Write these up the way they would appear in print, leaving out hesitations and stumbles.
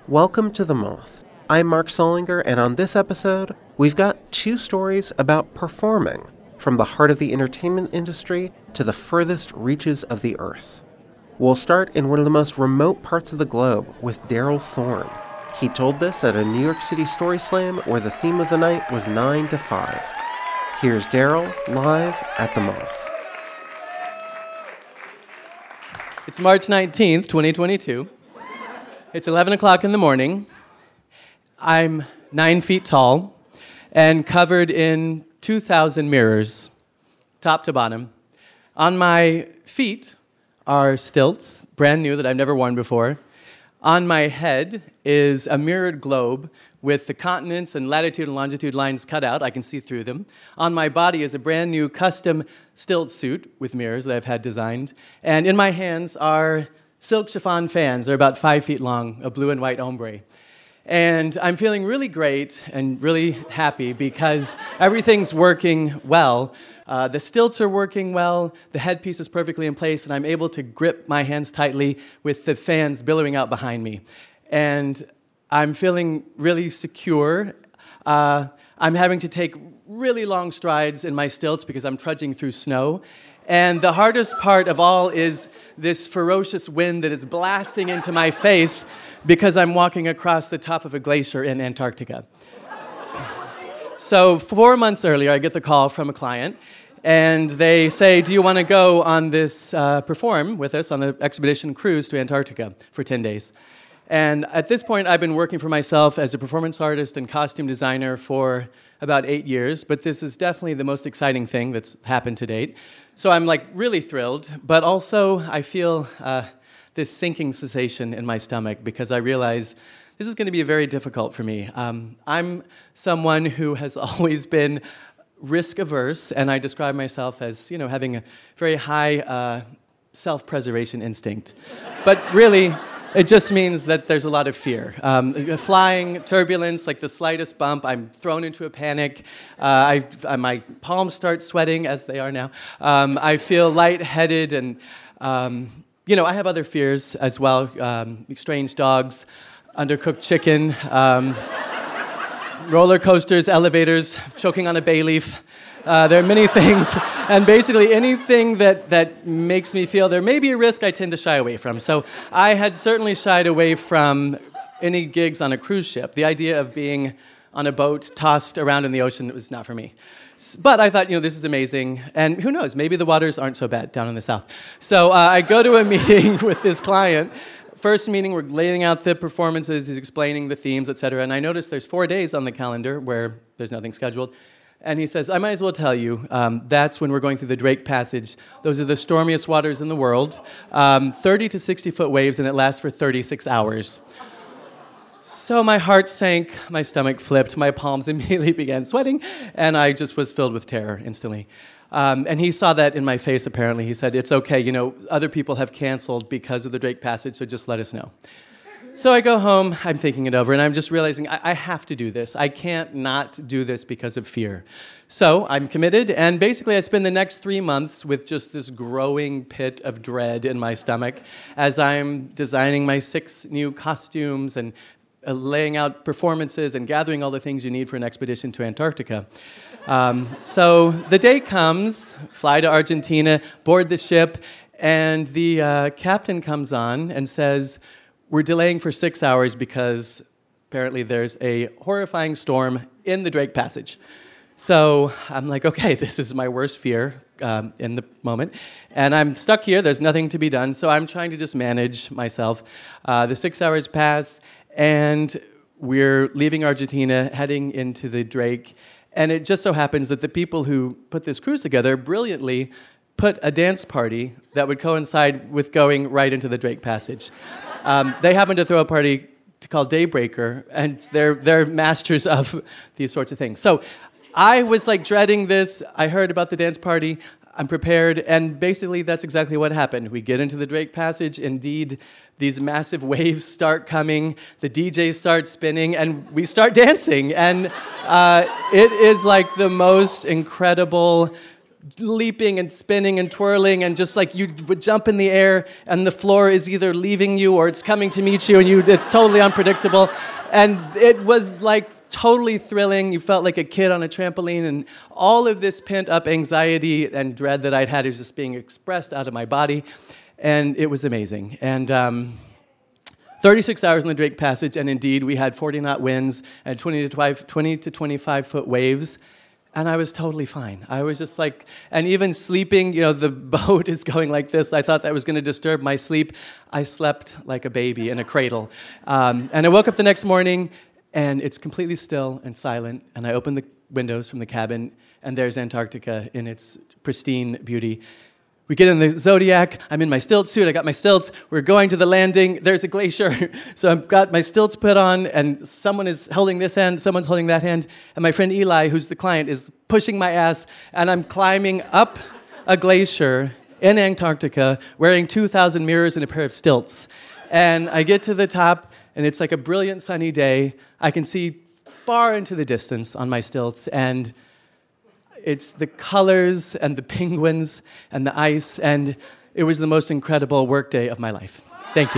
Welcome to The Moth. I'm Mark Solinger, and on this episode, we've got two stories about performing, from the heart of the entertainment industry to the furthest reaches of the earth. We'll start in one of the most remote parts of the globe with Daryl Thorne. He told this at a New York City Story Slam where the theme of the night was 9 to 5. Here's Daryl live at The Moth. It's March 19th, 2022. It's 11 o'clock in the morning. I'm 9 feet tall and covered in 2,000 mirrors, top to bottom. On my feet are stilts, brand new that I've never worn before. On my head is a mirrored globe with the continents and latitude and longitude lines cut out. I can see through them. On my body is a brand new custom stilt suit with mirrors that I've had designed. And in my hands are silk chiffon fans. They're about 5 feet long, a blue and white ombre. And I'm feeling really great and really happy because everything's working well. The stilts are working well, the headpiece is perfectly in place, and I'm able to grip my hands tightly with the fans billowing out behind me. And I'm feeling really secure. I'm having to take really long strides in my stilts because I'm trudging through snow. And the hardest part of all is this ferocious wind that is blasting into my face because I'm walking across the top of a glacier in Antarctica. So 4 months earlier, I get the call from a client, and they say, do you want to go on this, perform with us on the expedition cruise to Antarctica for 10 days? And at this point, I've been working for myself as a performance artist and costume designer for about 8 years, but this is definitely the most exciting thing that's happened to date. So I'm really thrilled, but also I feel this sinking sensation in my stomach because I realize this is going to be very difficult for me. I'm someone who has always been risk averse, and I describe myself as, having a very high self-preservation instinct. But really, it just means that there's a lot of fear. Flying, turbulence, like the slightest bump, I'm thrown into a panic. My palms start sweating, as they are now. I feel lightheaded, and I have other fears as well. Strange dogs, undercooked chicken, roller coasters, elevators, choking on a bay leaf. There are many things, and basically anything that makes me feel there may be a risk, I tend to shy away from. So I had certainly shied away from any gigs on a cruise ship. The idea of being on a boat tossed around in the ocean was not for me. But I thought, this is amazing, and who knows, maybe the waters aren't so bad down in the south. So I go to a meeting with this client. First meeting, we're laying out the performances, he's explaining the themes, etc., and I notice there's 4 days on the calendar where there's nothing scheduled. And he says, I might as well tell you, that's when we're going through the Drake Passage. Those are the stormiest waters in the world, 30 to 60-foot waves, and it lasts for 36 hours. So my heart sank, my stomach flipped, my palms immediately began sweating, and I just was filled with terror instantly. And he saw that in my face, apparently. He said, it's okay, other people have canceled because of the Drake Passage, so just let us know. So I go home, I'm thinking it over, and I'm just realizing I have to do this. I can't not do this because of fear. So I'm committed, and basically I spend the next 3 months with just this growing pit of dread in my stomach as I'm designing my 6 new costumes and laying out performances and gathering all the things you need for an expedition to Antarctica. So the day comes, fly to Argentina, board the ship, and the captain comes on and says, we're delaying for 6 hours because apparently there's a horrifying storm in the Drake Passage. So I'm like, okay, this is my worst fear in the moment. And I'm stuck here. There's nothing to be done. So I'm trying to just manage myself. The 6 hours pass, and we're leaving Argentina, heading into the Drake. And it just so happens that the people who put this cruise together brilliantly put a dance party that would coincide with going right into the Drake Passage. They happen to throw a party called Daybreaker, and they're masters of these sorts of things. So I was dreading this. I heard about the dance party. I'm prepared, and basically that's exactly what happened. We get into the Drake Passage. Indeed, these massive waves start coming. The DJ starts spinning, and we start dancing. And it is the most incredible leaping and spinning and twirling, and just like you would jump in the air and the floor is either leaving you or it's coming to meet you, and it's totally unpredictable. And it was like totally thrilling. You felt like a kid on a trampoline, and all of this pent-up anxiety and dread that I'd had is just being expressed out of my body, and it was amazing. And 36 hours in the Drake Passage, and indeed, we had 40-knot winds and 20 to 25-foot waves, and I was totally fine. I was just like, and even sleeping, the boat is going like this. I thought that was going to disturb my sleep. I slept like a baby in a cradle. And I woke up the next morning, and it's completely still and silent, and I open the windows from the cabin, and there's Antarctica in its pristine beauty. We get in the Zodiac, I'm in my stilt suit, I got my stilts, we're going to the landing, there's a glacier, so I've got my stilts put on, and someone is holding this hand, someone's holding that hand, and my friend Eli, who's the client, is pushing my ass, and I'm climbing up a glacier in Antarctica, wearing 2,000 mirrors and a pair of stilts. And I get to the top, and it's like a brilliant sunny day. I can see far into the distance on my stilts, and it's the colors and the penguins and the ice, and it was the most incredible workday of my life. Thank you.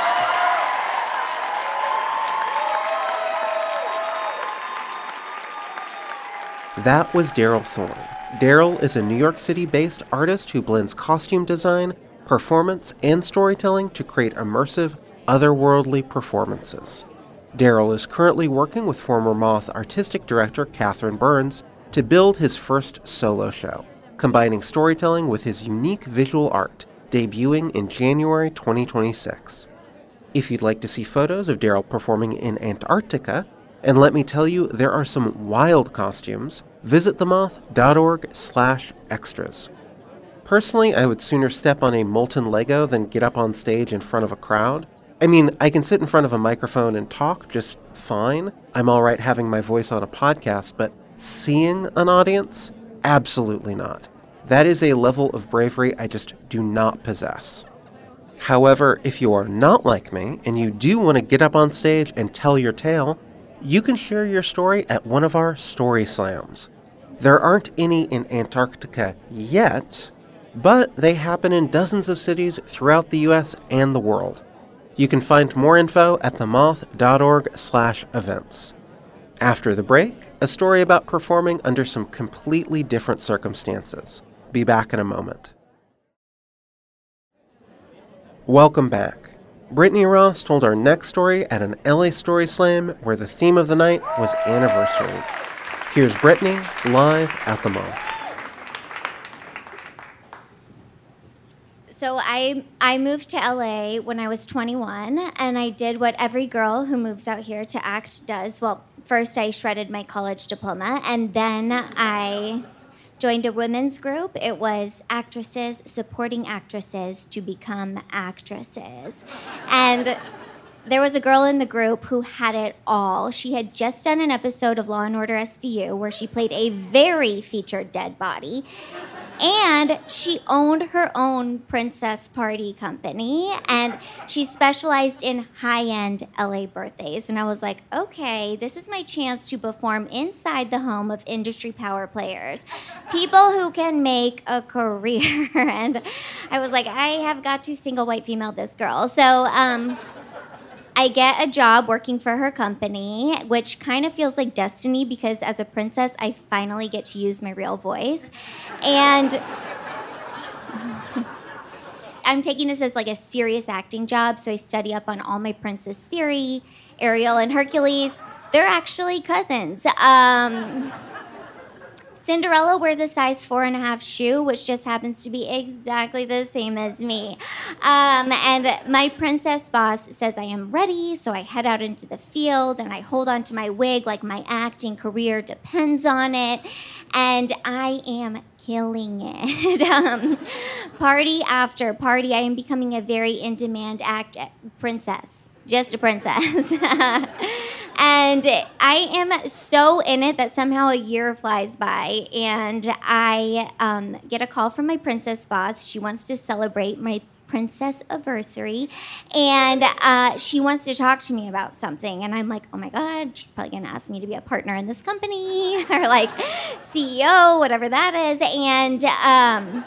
That was Daryl Thorne. Daryl is a New York City-based artist who blends costume design, performance, and storytelling to create immersive, otherworldly performances. Daryl is currently working with former Moth artistic director Catherine Burns to build his first solo show, combining storytelling with his unique visual art, debuting in January 2026. If you'd like to see photos of Daryl performing in Antarctica, and let me tell you, there are some wild costumes, visit themoth.org/extras. Personally, I would sooner step on a molten Lego than get up on stage in front of a crowd. I mean, I can sit in front of a microphone and talk just fine. I'm all right having my voice on a podcast, but seeing an audience? Absolutely not. That is a level of bravery I just do not possess. However, if you are not like me and you do want to get up on stage and tell your tale, you can share your story at one of our story slams. There aren't any in Antarctica yet, but they happen in dozens of cities throughout the US and the world. You can find more info at themoth.org/events. After the break, a story about performing under some completely different circumstances. Be back in a moment. Welcome back. Brittany Ross told our next story at an LA Story Slam where the theme of the night was anniversary. Here's Brittany live at the Moth. So I moved to LA when I was 21, and I did what every girl who moves out here to act does. Well, first I shredded my college diploma, and then I joined a women's group. It was actresses supporting actresses to become actresses. And there was a girl in the group who had it all. She had just done an episode of Law & Order SVU where she played a very featured dead body. And she owned her own princess party company, and she specialized in high-end LA birthdays. And I was like, okay, this is my chance to perform inside the home of industry power players, people who can make a career. And I was like, I have got to single white female this girl. So I get a job working for her company, which kind of feels like destiny because as a princess, I finally get to use my real voice. And I'm taking this as like a serious acting job, so I study up on all my princess theory. Ariel and Hercules, they're actually cousins. Cinderella wears a size 4.5 shoe, which just happens to be exactly the same as me. And my princess boss says I am ready, so I head out into the field and I hold on to my wig like my acting career depends on it. And I am killing it. Party after party, I am becoming a very in-demand princess. Just a princess. And I am so in it that somehow a year flies by, and I get a call from my princess boss. She wants to celebrate my Princess Anniversary, and she wants to talk to me about something. And I'm like, oh my God, she's probably going to ask me to be a partner in this company or like CEO, whatever that is. And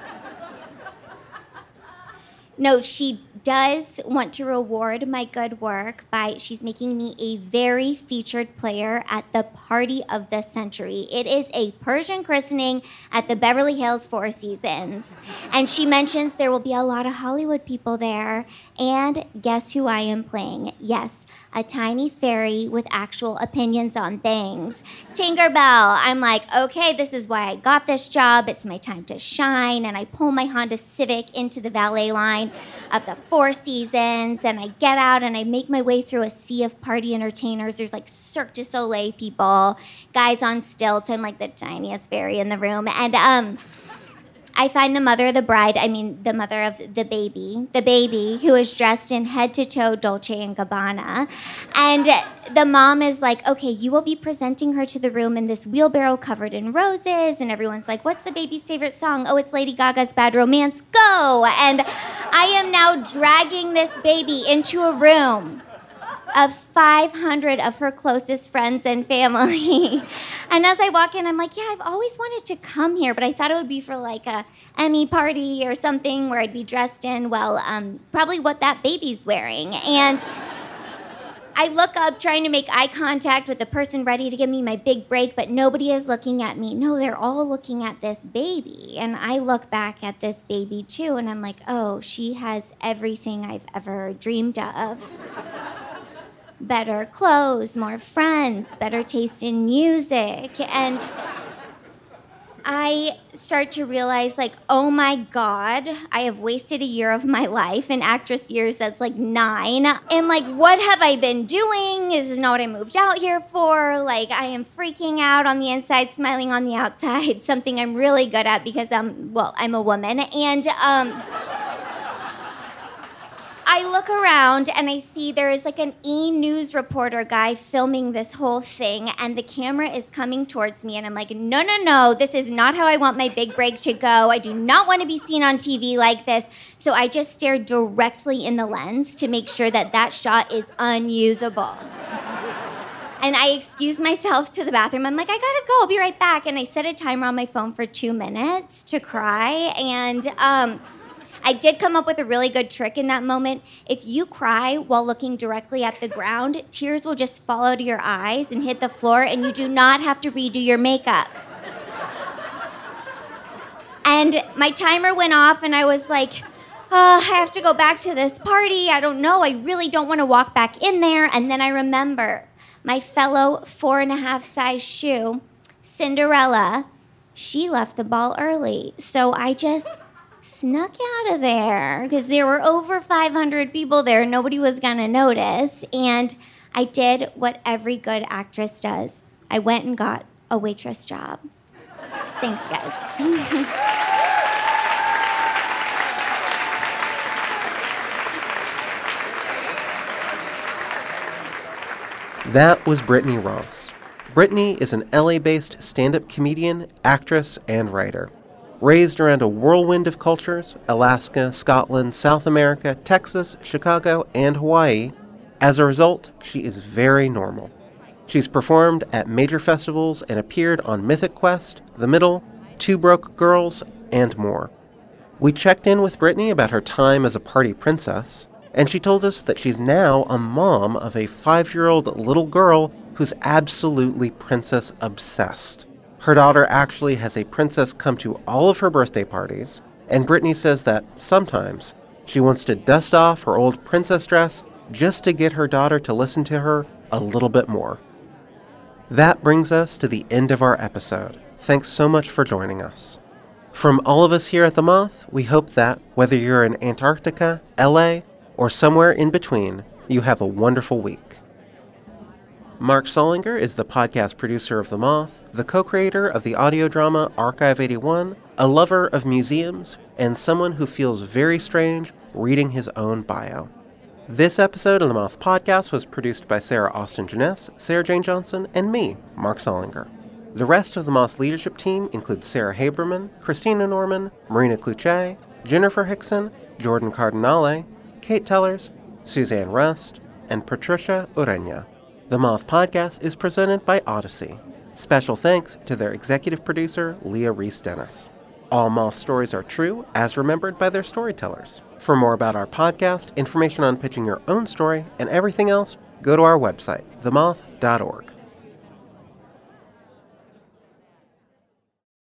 no, she does want to reward my good work by she's making me a very featured player at the party of the century. It is a Persian christening at the Beverly Hills Four Seasons. And she mentions there will be a lot of Hollywood people there. And guess who I am playing? Yes, a tiny fairy with actual opinions on things. Tinkerbell. I'm like, okay, this is why I got this job. It's my time to shine. And I pull my Honda Civic into the valet line of the Four Seasons, and I get out and I make my way through a sea of party entertainers. There's like Cirque du Soleil people, guys on stilts. I'm like the tiniest fairy in the room. And I find the mother of the bride, the mother of the baby who is dressed in head to toe Dolce & Gabbana. And the mom is like, okay, you will be presenting her to the room in this wheelbarrow covered in roses. And everyone's like, what's the baby's favorite song? Oh, it's Lady Gaga's Bad Romance. Go! And I am now dragging this baby into a room of 500 of her closest friends and family. And as I walk in, I'm like, yeah, I've always wanted to come here, but I thought it would be for like a Emmy party or something where I'd be dressed in, probably what that baby's wearing. And I look up trying to make eye contact with the person ready to give me my big break, but nobody is looking at me. No, they're all looking at this baby. And I look back at this baby too, and I'm like, oh, she has everything I've ever dreamed of. Better clothes, more friends, better taste in music. And I start to realize, like, oh my God, I have wasted a year of my life. In actress years, that's like 9. And like, what have I been doing? This is not what I moved out here for. Like, I am freaking out on the inside, smiling on the outside, something I'm really good at because I'm a woman. And I look around and I see there is like an E-News reporter guy filming this whole thing, and the camera is coming towards me, and I'm like, no, this is not how I want my big break to go. I do not want to be seen on TV like this. So I just stare directly in the lens to make sure that shot is unusable. And I excuse myself to the bathroom. I'm like, I gotta go, I'll be right back. And I set a timer on my phone for 2 minutes to cry, and I did come up with a really good trick in that moment. If you cry while looking directly at the ground, tears will just fall out of your eyes and hit the floor, and you do not have to redo your makeup. And my timer went off, and I was like, oh, I have to go back to this party. I don't know. I really don't want to walk back in there. And then I remember my fellow 4.5 size shoe, Cinderella, she left the ball early. So I just snuck out of there because there were over 500 people there. Nobody was going to notice. And I did what every good actress does. I went and got a waitress job. Thanks, guys. That was Brittany Ross. Brittany is an LA-based stand-up comedian, actress, and writer. Raised around a whirlwind of cultures, Alaska, Scotland, South America, Texas, Chicago, and Hawaii, as a result, she is very normal. She's performed at major festivals and appeared on Mythic Quest, The Middle, Two Broke Girls, and more. We checked in with Brittany about her time as a party princess, and she told us that she's now a mom of a 5-year-old little girl who's absolutely princess obsessed. Her daughter actually has a princess come to all of her birthday parties, and Brittany says that sometimes she wants to dust off her old princess dress just to get her daughter to listen to her a little bit more. That brings us to the end of our episode. Thanks so much for joining us. From all of us here at The Moth, we hope that, whether you're in Antarctica, LA, or somewhere in between, you have a wonderful week. Mark Solinger is the podcast producer of The Moth, the co-creator of the audio drama Archive 81, a lover of museums, and someone who feels very strange reading his own bio. This episode of The Moth Podcast was produced by Sarah Austin Jeunesse, Sarah Jane Johnson, and me, Mark Solinger. The rest of The Moth's leadership team includes Sarah Haberman, Christina Norman, Marina Kluche, Jennifer Hickson, Jordan Cardinale, Kate Tellers, Suzanne Rust, and Patricia Ureña. The Moth Podcast is presented by Odyssey. Special thanks to their executive producer, Leah Reese-Dennis. All Moth stories are true, as remembered by their storytellers. For more about our podcast, information on pitching your own story, and everything else, go to our website, themoth.org.